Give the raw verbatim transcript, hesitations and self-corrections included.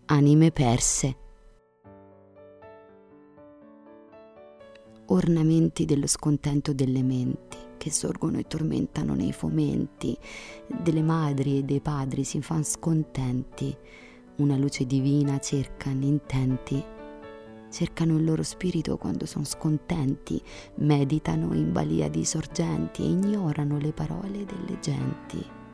anime perse. Ornamenti dello scontento delle menti che sorgono e tormentano nei fomenti delle madri e dei padri si fan scontenti, una luce divina cercano intenti, cercano il loro spirito quando sono scontenti, meditano in balia di sorgenti e ignorano le parole delle genti.